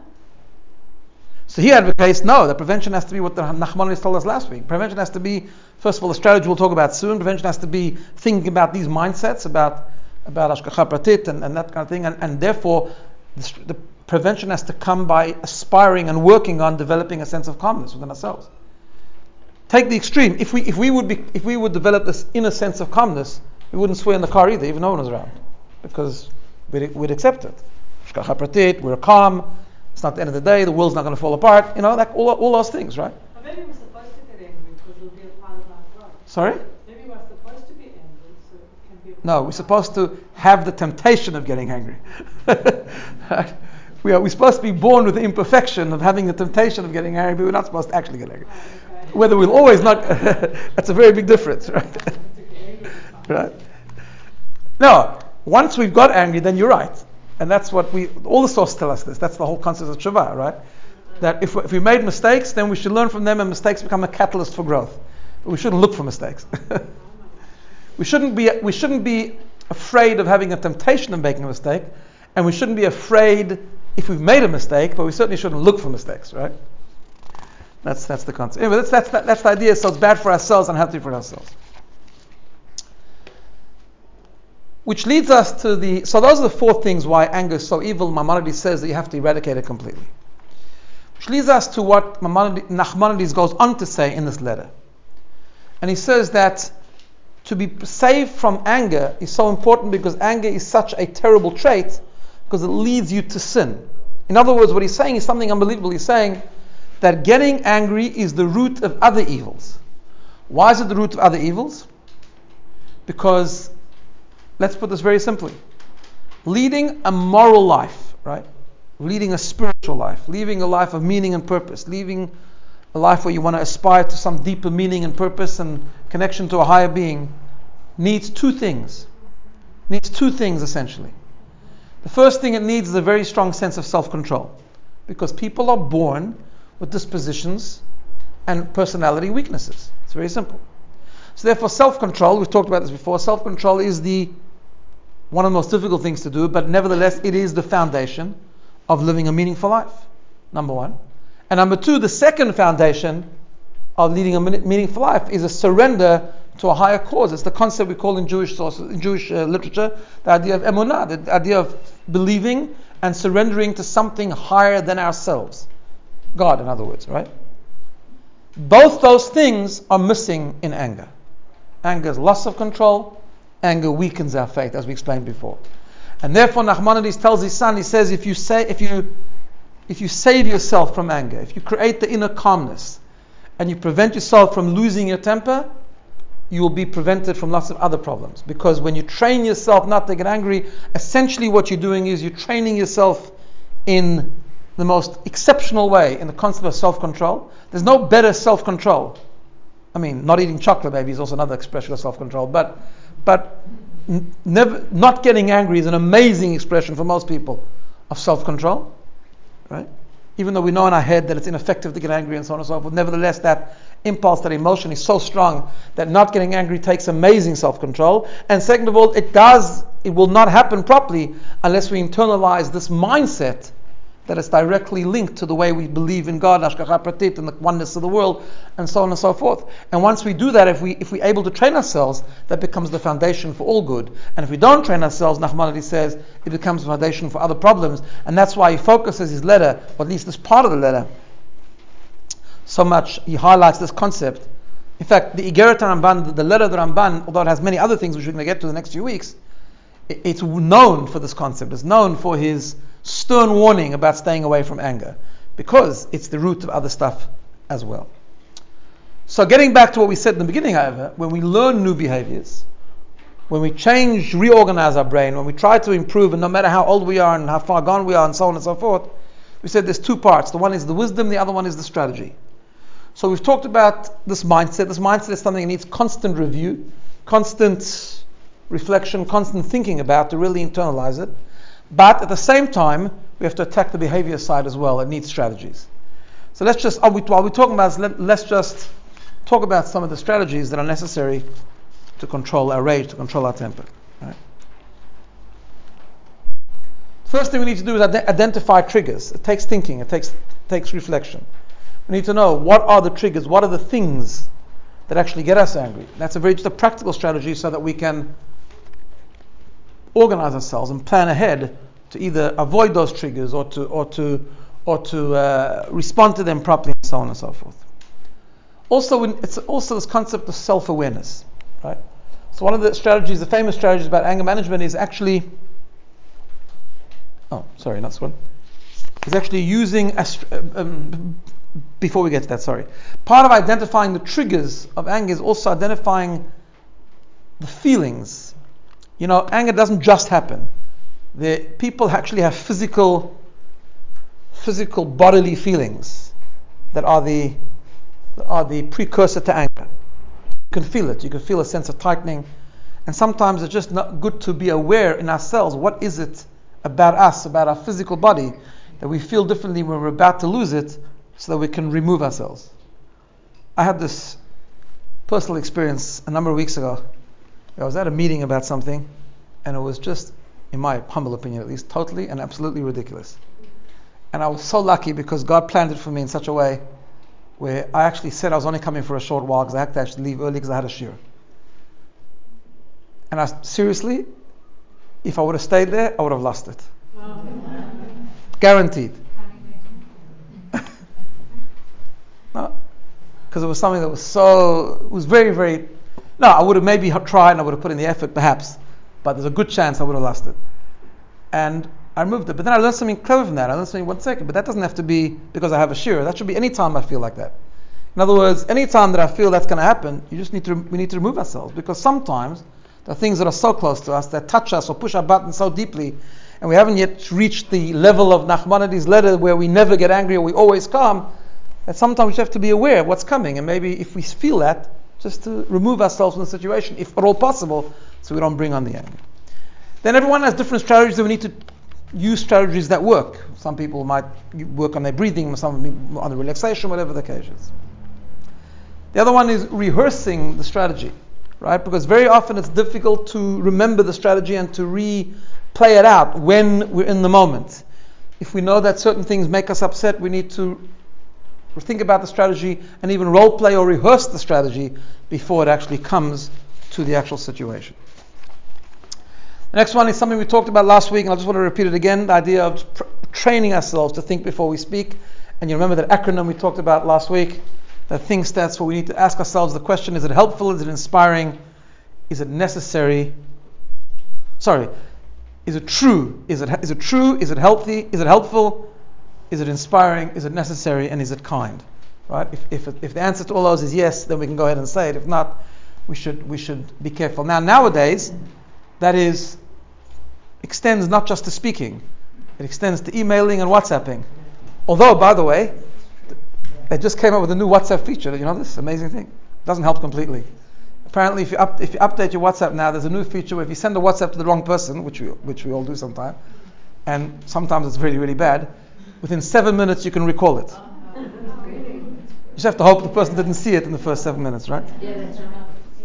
So he advocates, no, the prevention has to be what the Nachmanides told us last week. Prevention has to be, first of all, the strategy we'll talk about soon. Prevention has to be thinking about these mindsets, about about Hashgacha Pratit and, and that kind of thing. And, and therefore, the, the prevention has to come by aspiring and working on developing a sense of calmness within ourselves. Take the extreme. If we if we would be if we would develop this inner sense of calmness, we wouldn't swear in the car either, even no one was around, because we'd, we'd accept it. Hashgacha Pratit, we're calm. It's not the end of the day. The world's not going to fall apart. You know, that all all those things, right? But maybe we're supposed to get angry because it'll be a part of our growth. Sorry? Maybe we're supposed to be angry so it can be a part No, of we're our supposed to have the temptation of getting angry. Right? We are we're supposed to be born with the imperfection of having the temptation of getting angry, but we're not supposed to actually get angry. Oh, okay. Whether we'll always not, that's a very big difference, right? Right? No, once we've got angry, then you're right. And that's what we, all the sources tell us this. That's the whole concept of tshuva, right? That if, if we made mistakes, then we should learn from them and mistakes become a catalyst for growth. But we shouldn't look for mistakes. we shouldn't be we shouldn't be afraid of having a temptation of making a mistake, and we shouldn't be afraid if we've made a mistake, but we certainly shouldn't look for mistakes, right? That's that's the concept. Anyway, that's that's that's the idea. So it's bad for ourselves and healthy for ourselves. Which leads us to the, so those are the four things why anger is so evil. Maimonides says that you have to eradicate it completely. Which leads us to what Maimonides, Nachmanides goes on to say in this letter. And he says that to be saved from anger is so important because anger is such a terrible trait because it leads you to sin. In other words, what he's saying is something unbelievable. He's saying that getting angry is the root of other evils. Why is it the root of other evils? Because, let's put this very simply. Leading a moral life, right? Leading a spiritual life, leading a life of meaning and purpose, leading a life where you want to aspire to some deeper meaning and purpose and connection to a higher being, needs two things. Needs two things essentially. The first thing it needs is a very strong sense of self-control, because people are born with dispositions and personality weaknesses. It's very simple. So therefore, self-control, we've talked about this before, self-control is the one of the most difficult things to do, but nevertheless it is the foundation of living a meaningful life, number one. And number two, the second foundation of leading a meaningful life is a surrender to a higher cause. It's the concept we call in Jewish sources, in Jewish uh, literature, the idea of emunah, the idea of believing and surrendering to something higher than ourselves. God, in other words, right? Both those things are missing in anger. Anger is loss of control. Anger weakens our faith, as we explained before. And therefore, Nachmanides tells his son, he says, if you say, if you, if you save yourself from anger, if you create the inner calmness, and you prevent yourself from losing your temper, you will be prevented from lots of other problems. Because when you train yourself not to get angry, essentially what you're doing is you're training yourself in the most exceptional way in the concept of self-control. There's no better self-control. I mean, not eating chocolate maybe is also another expression of self-control, but but n- never not getting angry is an amazing expression for most people of self-control, right? Even though we know in our head that it's ineffective to get angry and so on and so forth, nevertheless that impulse, that emotion is so strong that not getting angry takes amazing self-control. And second of all, it does, it will not happen properly unless we internalize this mindset that it's directly linked to the way we believe in God, Hashgacha Pratit, and the oneness of the world, and so on and so forth. And once we do that, if we if we're able to train ourselves, that becomes the foundation for all good. And if we don't train ourselves, Nachmanides says, it becomes the foundation for other problems. And that's why he focuses his letter, or at least this part of the letter, so much. He highlights this concept. In fact, the Igeret Ramban, the letter of the Ramban, although it has many other things which we're going to get to in the next few weeks, it's known for this concept. It's known for his stern warning about staying away from anger, because it's the root of other stuff as well. So getting back to what we said in the beginning, however, when we learn new behaviors, when we change, reorganize our brain, when we try to improve, and no matter how old we are and how far gone we are and so on and so forth, we said there's two parts. The one is the wisdom, the other one is the strategy. So we've talked about this mindset. This mindset is something that needs constant review, constant reflection, constant thinking about to really internalize it. But at the same time, we have to attack the behavior side as well. It needs strategies. So let's just, while we're talking about this, let, let's just talk about some of the strategies that are necessary to control our rage, to control our temper. Right? First thing we need to do is ad- identify triggers. It takes thinking, it takes takes reflection. We need to know what are the triggers, what are the things that actually get us angry. That's a very just a practical strategy so that we can organize ourselves and plan ahead to either avoid those triggers or to or to or to uh, respond to them properly, and so on and so forth. Also, it's also this concept of self-awareness, right? So one of the strategies, the famous strategies about anger management, is actually oh, sorry, not this one. Is actually using um, before we get to that, sorry. Part of identifying the triggers of anger is also identifying the feelings. You know, anger doesn't just happen. The people actually have physical, physical bodily feelings that are the that are the precursor to anger. You can feel it. You can feel a sense of tightening, and sometimes it's just not good to be aware in ourselves. What is it about us, about our physical body, that we feel differently when we're about to lose it, so that we can remove ourselves? I had this personal experience a number of weeks ago. I was at a meeting about something, and it was just, in my humble opinion at least, totally and absolutely ridiculous. And I was so lucky because God planned it for me in such a way where I actually said I was only coming for a short while because I had to actually leave early because I had a shiur. And I seriously, if I would have stayed there, I would have lost it. Guaranteed. No, because it was something that was so, it was very, very, no, I would have maybe tried and I would have put in the effort perhaps, but there's a good chance I would have lost it. And I removed it. But then I learned something clever from that. I learned something, one second, but that doesn't have to be because I have a shiur. That should be any time I feel like that. In other words, any time that I feel that's going to happen, you just need to, we need to remove ourselves, because sometimes there are things that are so close to us, that touch us or push our buttons so deeply, and we haven't yet reached the level of Nachmanides' letter where we never get angry or we always calm, that sometimes we have to be aware of what's coming, and maybe if we feel that, just to remove ourselves from the situation, if at all possible, so we don't bring on the anger. Then everyone has different strategies that we need to use, strategies that work. Some people might work on their breathing, some people on the relaxation, whatever the case is. The other one is rehearsing the strategy, right? Because very often it's difficult to remember the strategy and to replay it out when we're in the moment. If we know that certain things make us upset, we need to think about the strategy and even role play or rehearse the strategy before it actually comes to the actual situation. The next one is something we talked about last week, and I just want to repeat it again, the idea of pr- training ourselves to think before we speak. And you remember that acronym we talked about last week, that think stats, where we need to ask ourselves the question, is it helpful, is it inspiring, is it necessary, sorry, is it true, is it is it true, is it healthy, is it helpful, is it inspiring, is it necessary, and is it kind? Right? If if if the answer to all those is yes, then we can go ahead and say it. If not, we should we should be careful. Now nowadays, that is extends not just to speaking, it extends to emailing and WhatsApping. Although, by the way, they just came up with a new WhatsApp feature. You know this amazing thing? It doesn't help completely. Apparently, if you up, if you update your WhatsApp now, there's a new feature where if you send a WhatsApp to the wrong person, which we which we all do sometimes, and sometimes it's really really bad, within seven minutes you can recall it. You just have to hope the person didn't see it in the first seven minutes, right? Yeah, that's right.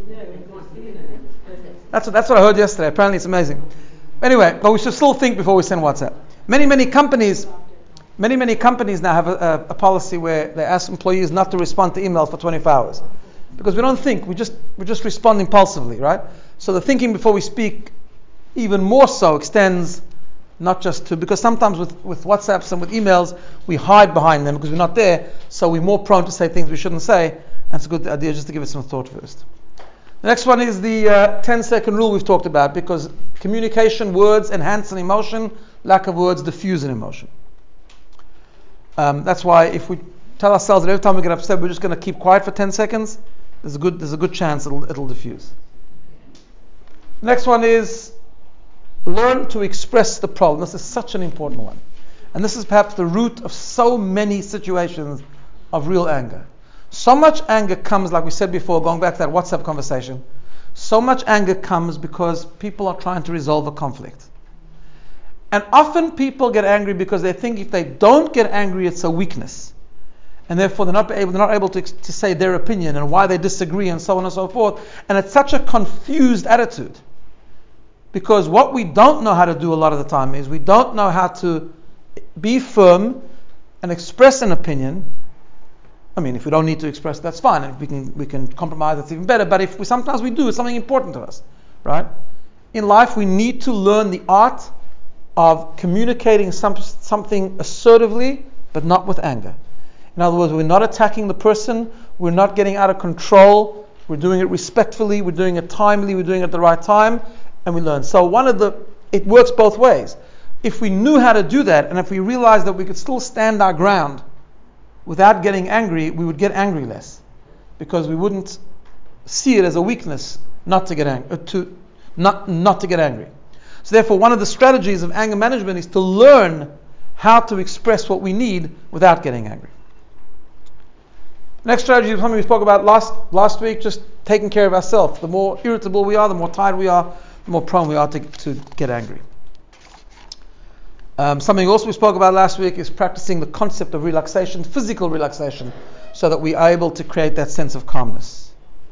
That's what, that's what I heard yesterday. Apparently it's amazing. Anyway, but we should still think before we send WhatsApp. Many, many companies Many, many companies now have a, a, a policy where they ask employees not to respond to emails for twenty-four hours. Because we don't think, we just we just respond impulsively, right? So the thinking before we speak even more so extends not just to, because sometimes with, with WhatsApps and with emails, we hide behind them because we're not there, so we're more prone to say things we shouldn't say, and it's a good idea just to give it some thought first. The next one is the uh, ten second rule we've talked about, because communication, words enhance an emotion, lack of words diffuse an emotion. Um, that's why if we tell ourselves that every time we get upset we're just going to keep quiet for ten seconds, there's a good there's a good chance it'll it'll diffuse. Next one is learn to express the problem. This is such an important one. And this is perhaps the root of so many situations of real anger. So much anger comes, like we said before, going back to that WhatsApp conversation, so much anger comes because people are trying to resolve a conflict. And often people get angry because they think if they don't get angry, it's a weakness. And therefore they're not able, they're not able to, to say their opinion and why they disagree and so on and so forth. And it's such a confused attitude. Because what we don't know how to do a lot of the time is we don't know how to be firm and express an opinion. I mean, if we don't need to express, that's fine. If we can we can compromise, that's even better. But if we sometimes we do, it's something important to us, right? In life, we need to learn the art of communicating some, something assertively, but not with anger. In other words, we're not attacking the person, we're not getting out of control, we're doing it respectfully, we're doing it timely, we're doing it at the right time, and we learn. So one of the, it works both ways. If we knew how to do that, and if we realized that we could still stand our ground without getting angry, we would get angry less. Because we wouldn't see it as a weakness not to get angry, to not, not to get angry. So therefore, one of the strategies of anger management is to learn how to express what we need without getting angry. Next strategy is something we spoke about last last week, just taking care of ourselves. The more irritable we are, the more tired we are, the more prone we are to, to get angry. Um, something also we spoke about last week is practicing the concept of relaxation, physical relaxation, so that we are able to create that sense of calmness.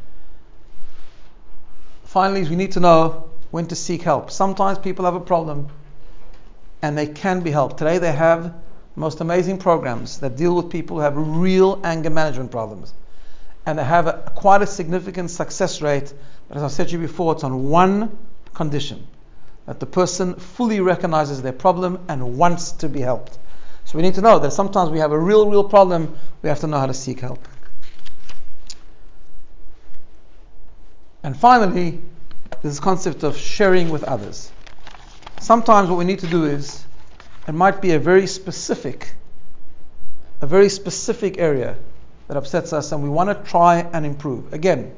Finally, we need to know when to seek help. Sometimes people have a problem and they can be helped. Today they have most amazing programs that deal with people who have real anger management problems. And they have a, quite a significant success rate. But as I said to you before, it's on one condition: that the person fully recognizes their problem and wants to be helped. So we need to know that sometimes we have a real, real problem. We have to know how to seek help. And finally, this concept of sharing with others. Sometimes what we need to do is, it might be a very specific, a very specific area that upsets us and we want to try and improve. Again,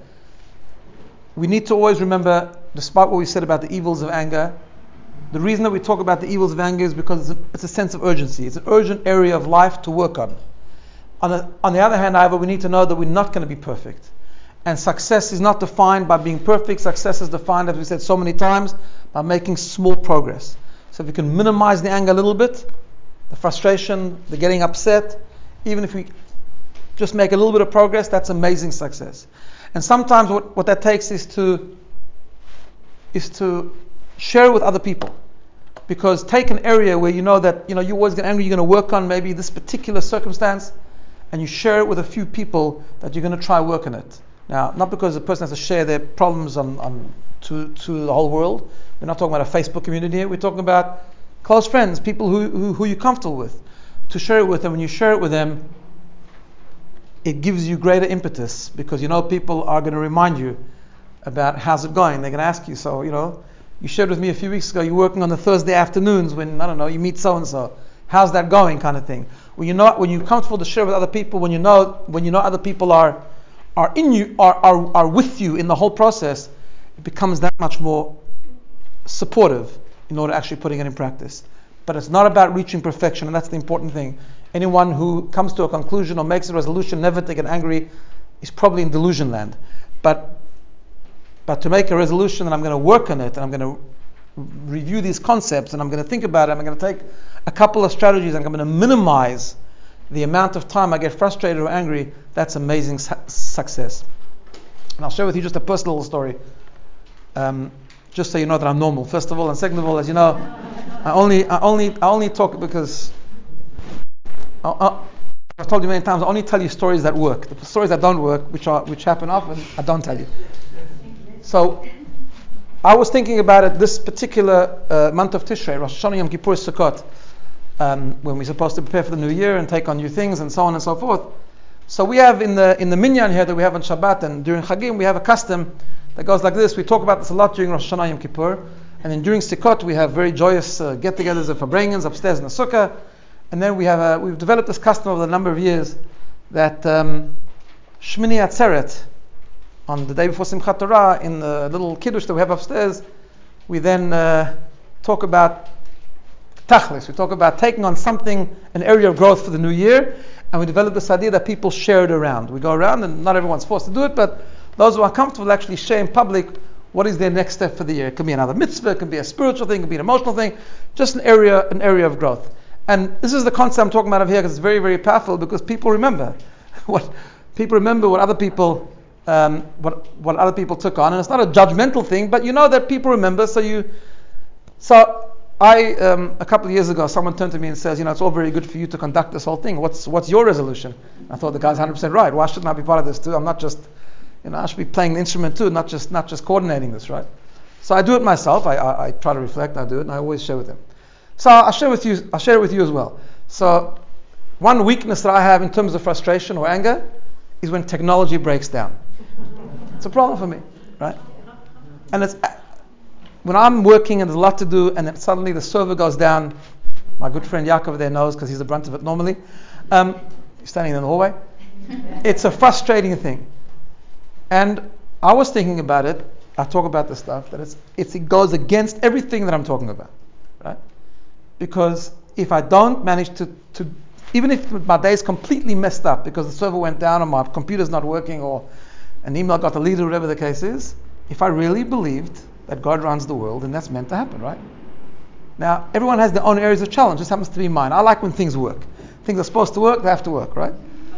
we need to always remember, despite what we said about the evils of anger, the reason that we talk about the evils of anger is because it's a, it's a sense of urgency. It's an urgent area of life to work on. On the, on the other hand, however, we need to know that we're not going to be perfect. And success is not defined by being perfect. Success is defined, as we said so many times, by making small progress. So if we can minimize the anger a little bit, the frustration, the getting upset, even if we just make a little bit of progress, that's amazing success. And sometimes what, what that takes is to is to share with other people. Because take an area where you know that you know you always get angry, you're going to work on maybe this particular circumstance, and you share it with a few people that you're going to try work on it. Now, not because the person has to share their problems on, on to, to the whole world. We're not talking about a Facebook community here. We're talking about close friends, people who, who, who you're comfortable with. To share it with them, when you share it with them, it gives you greater impetus because you know people are going to remind you about how's it going. They're going to ask you, so, you know, you shared with me a few weeks ago, you're working on the Thursday afternoons when, I don't know, you meet so-and-so. How's that going, kind of thing. When you're not, when you're comfortable to share with other people, when you know, when you know other people are are in you, are, are, are with you in the whole process, it becomes that much more supportive in order to actually putting it in practice. But it's not about reaching perfection, and that's the important thing. Anyone who comes to a conclusion or makes a resolution never to get angry is probably in delusion land. But but to make a resolution and I'm going to work on it, and I'm going to review these concepts, and I'm going to think about it, I'm going to take a couple of strategies, and I'm going to minimize the amount of time I get frustrated or angry, that's amazing su- success. And I'll share with you just a personal little story. Um, just so you know that I'm normal, first of all, and second of all, as you know, I only, I only, I only talk because uh, uh, I've told you many times, I only tell you stories that work. The stories that don't work, which are which happen often, I don't tell you. So, I was thinking about it this particular uh, month of Tishrei, Rosh Hashanah, Yom Kippur, Sukkot, um, when we're supposed to prepare for the new year and take on new things and so on and so forth. So we have in the in the minyan here that we have on Shabbat and during Chagim, we have a custom that goes like this. We talk about this a lot during Rosh Hashanah, Yom Kippur, and then during Sukkot we have very joyous uh, get-togethers of Farbrengens upstairs in the sukkah. And then we have a, we've developed this custom over a number of years that um, Shmini Atzeret, on the day before Simchat Torah, in the little kiddush that we have upstairs, we then uh, talk about tachlis. We talk about taking on something, an area of growth for the new year, and we develop this idea that people share it around. We go around, and not everyone's forced to do it, but those who are comfortable actually share in public what is their next step for the year. It can be another mitzvah, it can be a spiritual thing, it can be an emotional thing, just an area, an area of growth. And this is the concept I'm talking about over here because it's very, very powerful because people remember what people remember what other people um, what what other people took on, and it's not a judgmental thing, but you know that people remember. So you, so I um, a couple of years ago, someone turned to me and says, you know, it's all very good for you to conduct this whole thing. What's what's your resolution? I thought the guy's one hundred percent right. Why shouldn't I be part of this too? I'm not just, you know, I should be playing the instrument too, not just not just coordinating this, right? So I do it myself. I I, I try to reflect. I do it, and I always share with them. So I'll share with you. I'll share it with you as well. So one weakness that I have in terms of frustration or anger is when technology breaks down. It's a problem for me, right? And it's when I'm working and there's a lot to do, and then suddenly the server goes down. My good friend Yaakov there knows because he's the brunt of it normally. Um, he's standing in the hallway. It's a frustrating thing. And I was thinking about it. I talk about this stuff that it's, it's it goes against everything that I'm talking about, right? Because if I don't manage to, to, even if my day is completely messed up because the server went down or my computer's not working or an email got deleted, whatever the case is, if I really believed that God runs the world, then that's meant to happen, right? Now, everyone has their own areas of challenge. This happens to be mine. I like when things work. Things are supposed to work, they have to work, right?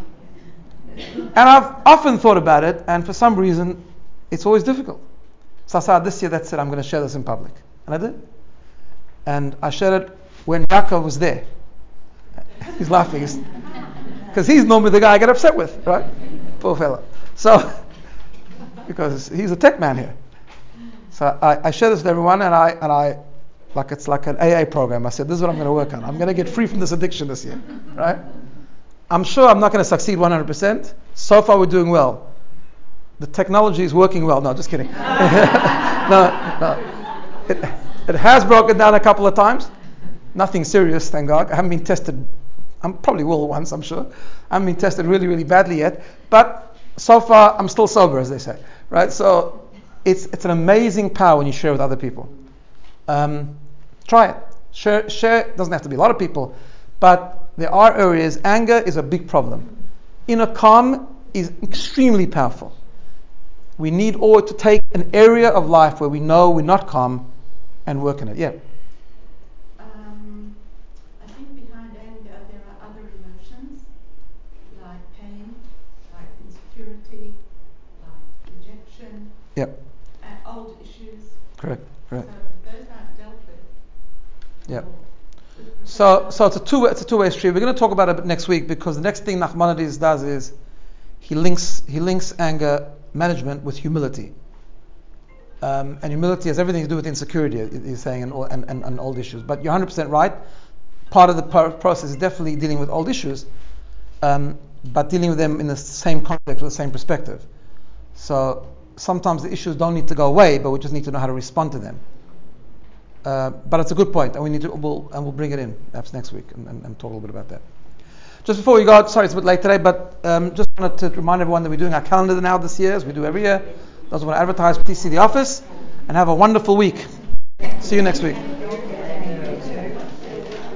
And I've often thought about it, and for some reason, it's always difficult. So I said, this year, that's it, I'm going to share this in public. And I did. And I shared it when Yaakov was there. He's laughing because he's normally the guy I get upset with, right? Poor fellow. So, because he's a tech man here. So I, I share this with everyone, and I and I, like it's like an A A program. I said, this is what I'm going to work on. I'm going to get free from this addiction this year, right? I'm sure I'm not going to succeed one hundred percent. So far, we're doing well. The technology is working well. No, just kidding. no, no. It, it has broken down a couple of times. Nothing serious, thank God. I haven't been tested. I probably will once, I'm sure. I haven't been tested really, really badly yet. But so far, I'm still sober, as they say, right? So it's it's an amazing power when you share with other people. Um, try it. Share. Share. Doesn't have to be a lot of people, but there are areas. Anger is a big problem. Inner calm is extremely powerful. We need all to take an area of life where we know we're not calm and work in it. Yeah. Um, I think behind anger there are other emotions like pain, like insecurity, like rejection. Yep. Uh, old issues. Correct. Correct. So those aren't dealt with. Yep. So, so it's a two it's a two way street. We're going to talk about it next week because the next thing Nachmanides does is he links he links anger management with humility. Um, and humility has everything to do with insecurity, he's saying, and, and, and, and old issues. But you're one hundred percent right. Part of the process is definitely dealing with old issues, um, but dealing with them in the same context, with the same perspective. So sometimes the issues don't need to go away, but we just need to know how to respond to them. Uh, but it's a good point, and we need to, we'll, and we'll bring it in perhaps next week and, and, and talk a little bit about that. Just before we go, sorry it's a bit late today, but um, just wanted to remind everyone that we're doing our calendar now this year, as we do every year. Those who want to advertise, please see the office, and have a wonderful week. See you next week.